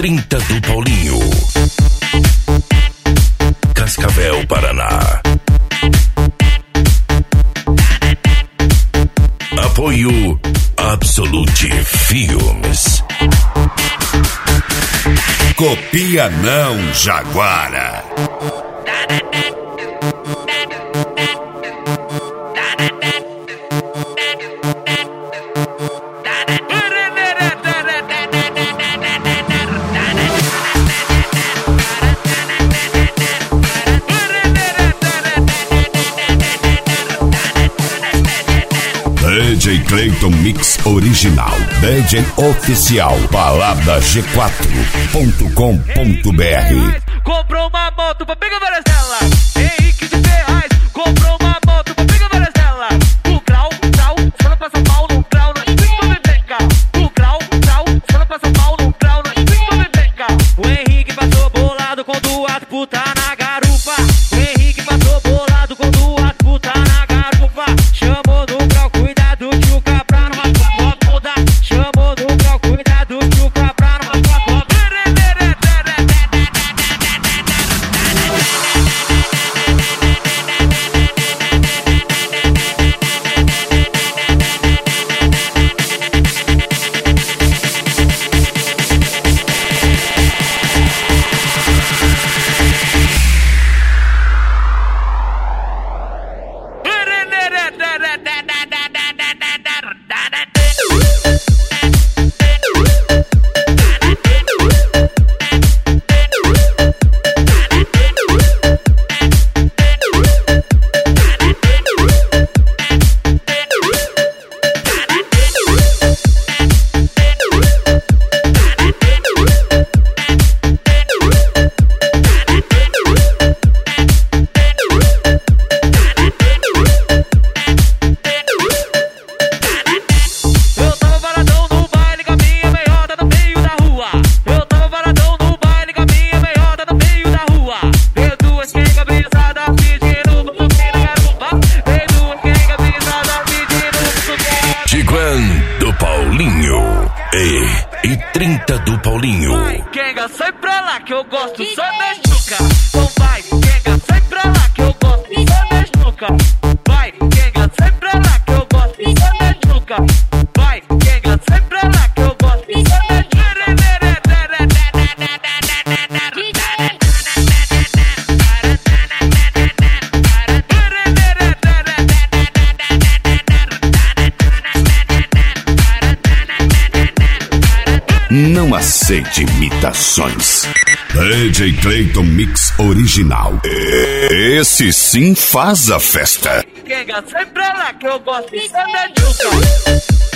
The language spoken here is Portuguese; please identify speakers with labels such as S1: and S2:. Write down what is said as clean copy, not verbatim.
S1: 30 do Paulinho. Cascavel, Paraná. Apoio Absolute Filmes.
S2: Copia não, Jaguara. DJ Clayton Mix Original. DJ Oficial. Balada G4.com.br.
S3: Comprou uma moto pra pegar várias delas. Henrique de Ferraz. Comprou uma moto pra pegar várias delas. O grau, só não passa mal no grau, não explica bebeca. O grau, só não passa mal no grau, não explica bebeca. O Henrique passou bolado com duas putas na garupa. O Henrique passou bolado com duas putas na garupa. Chamou no grau, cuidado que o cabra numa foda. Chamou no grau, cuidado que o cabra numa foda.
S1: Do Paulinho e 30 do Paulinho.
S3: Vai, Kenga, sai pra lá que eu gosto só da chuca. Então vai, Kenga, sai pra lá que eu gosto só da chuca. Vai, Kenga, sai pra lá que eu gosto só da chuca. Vai, Kenga, sai pra lá que eu gosto só da chuca.
S2: Não aceite imitações. DJ Clayton Mix Original. Esse sim faz a festa.
S3: Kenga, sai pra lá que eu gosto só da chuca.